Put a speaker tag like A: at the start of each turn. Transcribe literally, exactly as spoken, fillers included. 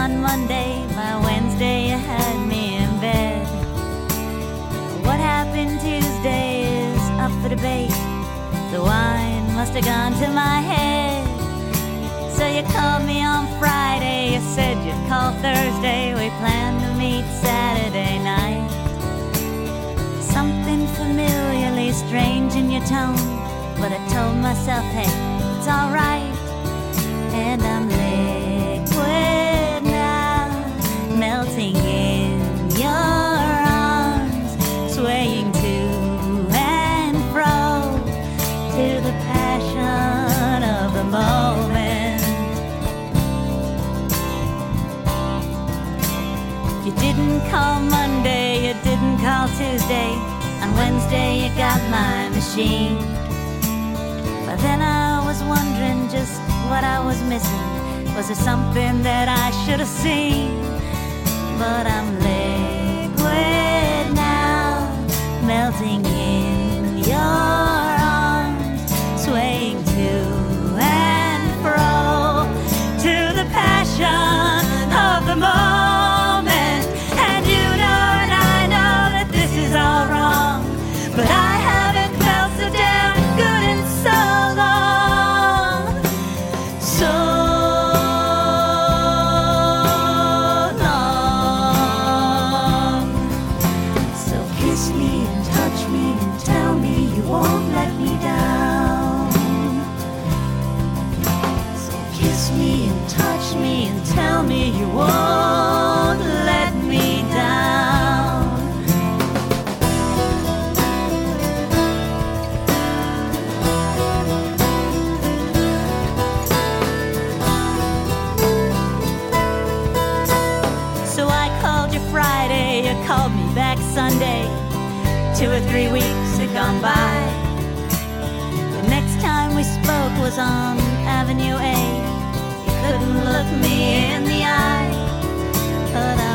A: on Monday, by Wednesday you had me in bed. What happened Tuesday is up for debate. The wine must have gone to my head. So you called me on Friday, you said you'd call Thursday. We planned to meet Saturday night. Something familiarly strange in your tone, but I told myself, hey, it's alright. And I'm liquid now, melting in your arms, swaying to and fro, to the passion of the moment. You didn't call Monday, you didn't call Tuesday. On Wednesday you got my machine. But then I was wondering just what I was missing. Was there something that I should have seen? But I'm liquid now, melting in your arms, swaying to and fro, to the passion of the moment. And you know and I know that this is all wrong, but I haven't felt so damn good in so long. So long. So kiss me and touch me and tell me you won't let me down. So kiss me and touch me and tell me you won't let me down. So I called you Friday, you called me back Sunday. Two or three weeks had gone by. The next time we spoke was on Avenue A. You couldn't look me in the eye, but I